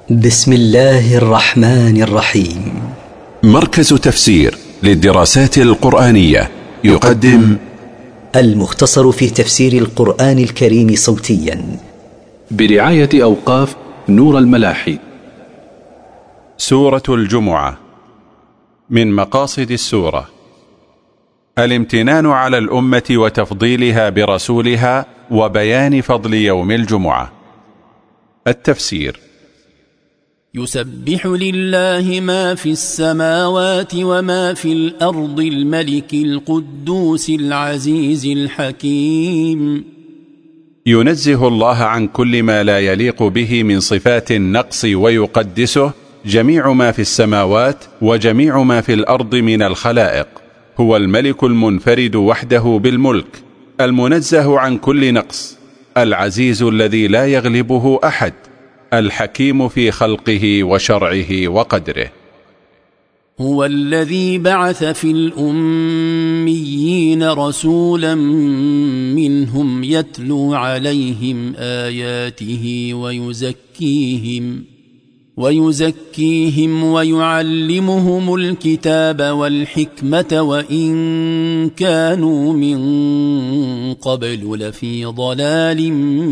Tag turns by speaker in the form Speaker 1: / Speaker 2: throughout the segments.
Speaker 1: بسم الله الرحمن الرحيم.
Speaker 2: مركز تفسير للدراسات القرآنية يقدم
Speaker 1: المختصر في تفسير القرآن الكريم صوتيا
Speaker 3: برعاية أوقاف نور الملاحي.
Speaker 2: سورة الجمعة. من مقاصد السورة الامتنان على الأمة وتفضيلها برسولها وبيان فضل يوم الجمعة. التفسير:
Speaker 4: يسبح لله ما في السماوات وما في الأرض الملك القدوس العزيز الحكيم.
Speaker 2: ينزه الله عن كل ما لا يليق به من صفات النقص ويقدسه جميع ما في السماوات وجميع ما في الأرض من الخلائق. هو الملك المنفرد وحده بالملك، المنزه عن كل نقص، العزيز الذي لا يغلبه أحد، الحكيم في خلقه وشرعه وقدره.
Speaker 4: هو الذي بعث في الأميين رسولا منهم يتلو عليهم آياته ويزكيهم ويعلمهم الكتاب والحكمة وإن كانوا من قبل لفي ضلال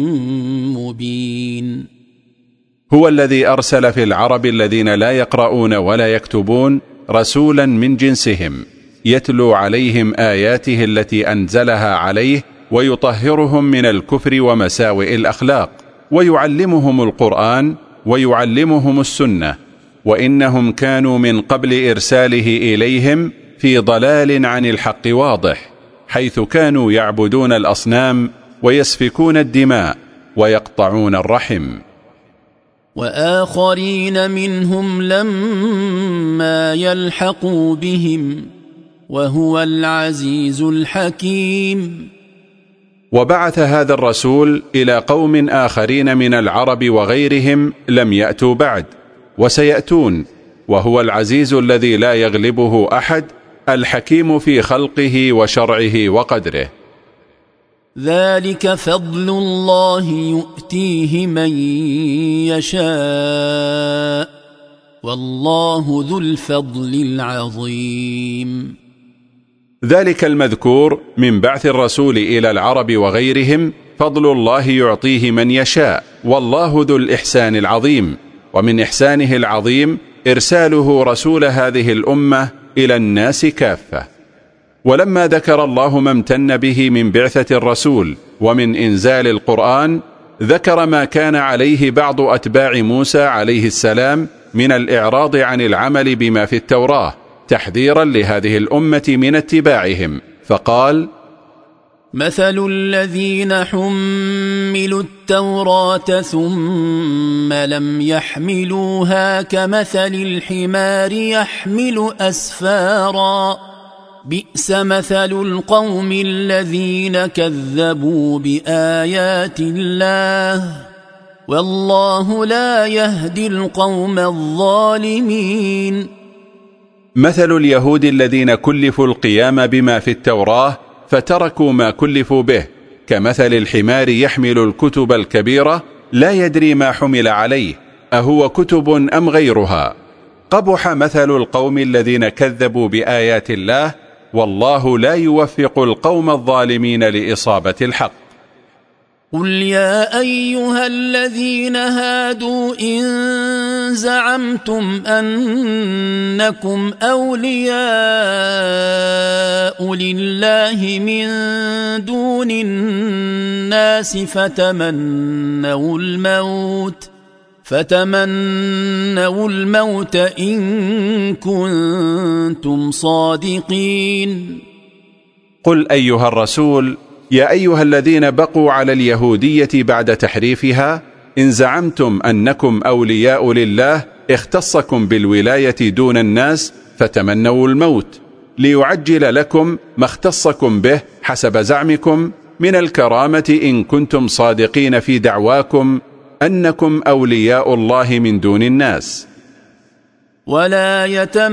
Speaker 4: مبين.
Speaker 2: هو الذي أرسل في العرب الذين لا يقرؤون ولا يكتبون رسولا من جنسهم يتلو عليهم آياته التي أنزلها عليه ويطهرهم من الكفر ومساوئ الأخلاق، ويعلمهم القرآن ويعلمهم السنة، وإنهم كانوا من قبل إرساله إليهم في ضلال عن الحق واضح، حيث كانوا يعبدون الأصنام ويسفكون الدماء ويقطعون الرحم.
Speaker 4: وآخرين منهم لما يلحقوا بهم وهو العزيز الحكيم.
Speaker 2: وبعث هذا الرسول إلى قوم آخرين من العرب وغيرهم لم يأتوا بعد وسيأتون، وهو العزيز الذي لا يغلبه أحد، الحكيم في خلقه وشرعه وقدره.
Speaker 4: ذلك فضل الله يؤتيه من يشاء والله ذو الفضل العظيم.
Speaker 2: ذلك المذكور من بعث الرسول إلى العرب وغيرهم فضل الله يعطيه من يشاء، والله ذو الإحسان العظيم. ومن إحسانه العظيم إرساله رسول هذه الأمة إلى الناس كافة. ولما ذكر الله ما امتن به من بعثة الرسول ومن إنزال القرآن، ذكر ما كان عليه بعض أتباع موسى عليه السلام من الإعراض عن العمل بما في التوراة تحذيرا لهذه الأمة من اتباعهم، فقال:
Speaker 4: مثل الذين حملوا التوراة ثم لم يحملوها كمثل الحمار يحمل أسفارا بئس مثل القوم الذين كذبوا بآيات الله والله لا يهدي القوم الظالمين.
Speaker 2: مثل اليهود الذين كلفوا القيام بما في التوراة فتركوا ما كلفوا به كمثل الحمار يحمل الكتب الكبيرة لا يدري ما حمل عليه، أهو كتب أم غيرها. قبح مثل القوم الذين كذبوا بآيات الله، والله لا يوفق القوم الظالمين لإصابة الحق.
Speaker 4: قل يا أيها الذين هادوا إن زعمتم أنكم أولياء لله من دون الناس فتمنوا الموت إن كنتم صادقين.
Speaker 2: قل أيها الرسول يا أيها الذين بقوا على اليهودية بعد تحريفها، إن زعمتم أنكم أولياء لله اختصكم بالولاية دون الناس فتمنوا الموت ليعجل لكم ما اختصكم به حسب زعمكم من الكرامة إن كنتم صادقين في دعواكم أنكم أولياء الله من دون الناس.
Speaker 4: ولا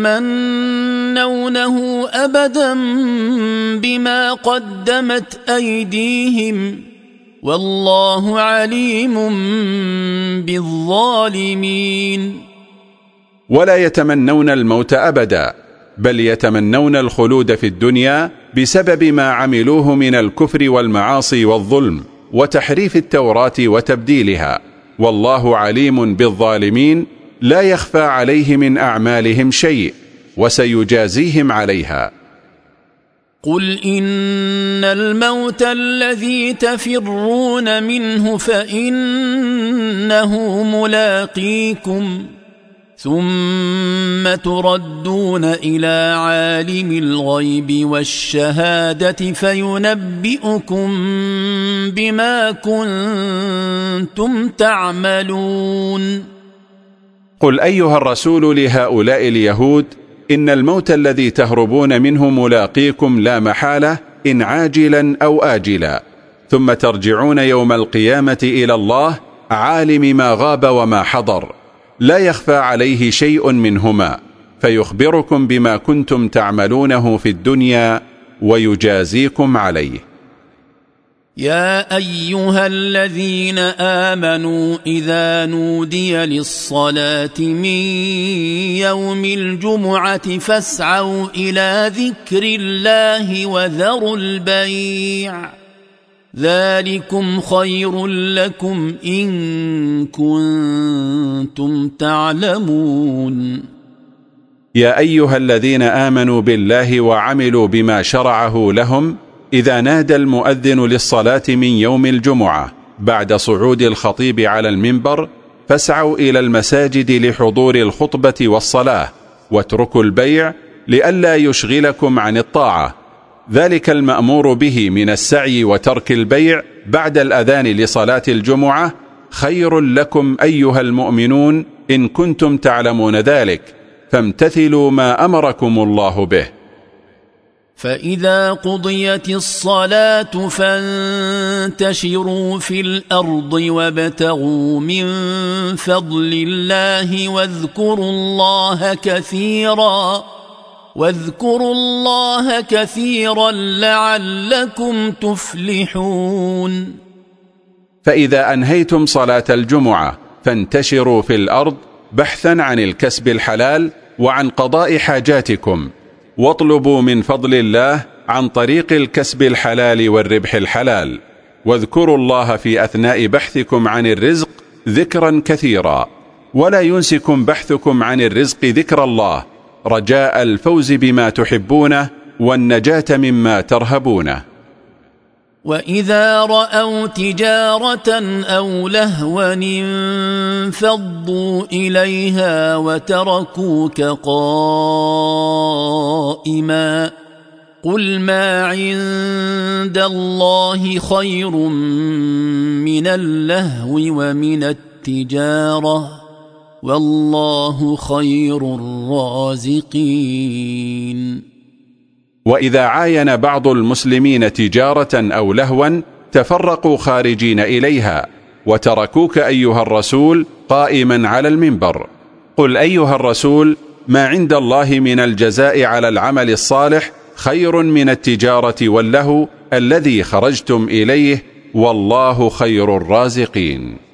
Speaker 4: يتمنونه أبدا بما قدمت أيديهم والله عليم بالظالمين.
Speaker 2: ولا يتمنون الموت أبدا، بل يتمنون الخلود في الدنيا بسبب ما عملوه من الكفر والمعاصي والظلم وتحريف التوراة وتبديلها، والله عليم بالظالمين لا يخفى عليه من أعمالهم شيء، وسيجازيهم عليها.
Speaker 4: قل إن الموت الذي تفرون منه فإنه ملاقيكم، ثم تردون إلى عالم الغيب والشهادة فينبئكم بما كنتم تعملون.
Speaker 2: قل أيها الرسول لهؤلاء اليهود: إن الموت الذي تهربون منه ملاقيكم لا محالة، إن عاجلا أو آجلا، ثم ترجعون يوم القيامة إلى الله عالم ما غاب وما حضر، لا يخفى عليه شيء منهما، فيخبركم بما كنتم تعملونه في الدنيا ويجازيكم عليه.
Speaker 4: يا أيها الذين آمنوا إذا نودي للصلاة من يوم الجمعة فاسعوا إلى ذكر الله وذروا البيع، ذلكم خير لكم إن كنتم تعلمون.
Speaker 2: يا أيها الذين آمنوا بالله وعملوا بما شرعه لهم، إذا نادى المؤذن للصلاة من يوم الجمعة بعد صعود الخطيب على المنبر فاسعوا إلى المساجد لحضور الخطبة والصلاة، واتركوا البيع لئلا يشغلكم عن الطاعة، ذلك المأمور به من السعي وترك البيع بعد الأذان لصلاة الجمعة خير لكم أيها المؤمنون إن كنتم تعلمون ذلك، فامتثلوا ما أمركم الله به.
Speaker 4: فإذا قضيت الصلاة فانتشروا في الأرض وابتغوا من فضل الله واذكروا الله كثيرا لعلكم تفلحون.
Speaker 2: فإذا أنهيتم صلاة الجمعة فانتشروا في الأرض بحثا عن الكسب الحلال وعن قضاء حاجاتكم، واطلبوا من فضل الله عن طريق الكسب الحلال والربح الحلال، واذكروا الله في أثناء بحثكم عن الرزق ذكرا كثيرا، ولا ينسكم بحثكم عن الرزق ذكر الله رجاء الفوز بما تحبونه والنجاة مما ترهبونه.
Speaker 4: وإذا رأوا تجارة أو لهوا انفضوا إليها وتركوك قائما، قل ما عند الله خير من اللهو ومن التجارة والله خير الرازقين.
Speaker 2: وإذا عاين بعض المسلمين تجارة أو لهوا تفرقوا خارجين إليها وتركوك أيها الرسول قائما على المنبر، قل أيها الرسول: ما عند الله من الجزاء على العمل الصالح خير من التجارة واللهو الذي خرجتم إليه، والله خير الرازقين.